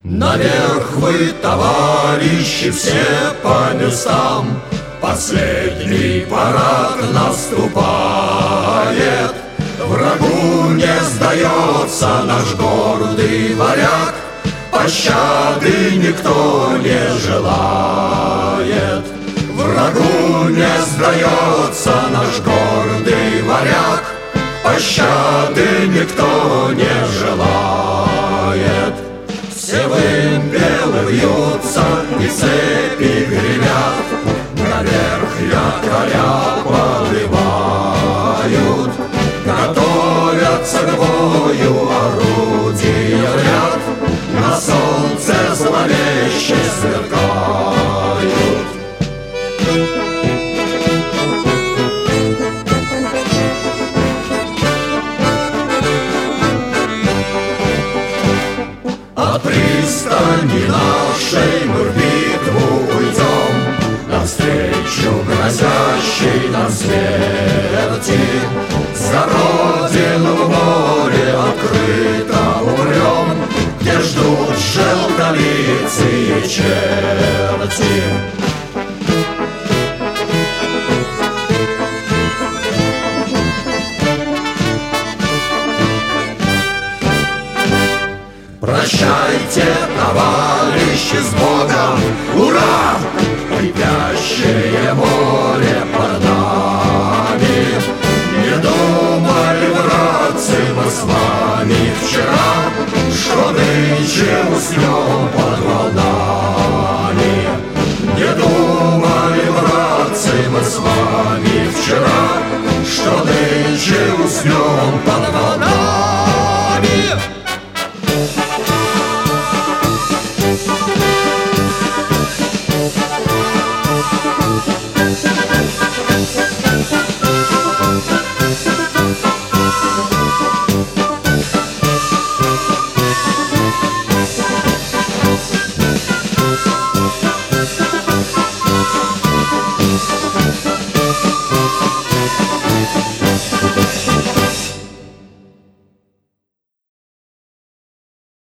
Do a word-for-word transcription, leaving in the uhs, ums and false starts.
Наверх вы, товарищи, все по местам. Последний парад наступает. Врагу не сдается наш гордый варяг, пощады никто не желает. Врагу не сдается наш гордый варяг, пощады никто не желает. Все вымпелы вьются и цепи гремят, наверх якоря подымают. Готовятся к бою орудия в ряд, на солнце зловеще сверкают. От пристани нашей мы в битву уйдем, навстречу грозящей нам смерти. За родину в море открыто умрем, где ждут желтолицые черти. Прощайте, товарищи, с Богом! Ура! Кипящее море под нами. Не думали, братцы, мы с вами вчера, что нынче уснем под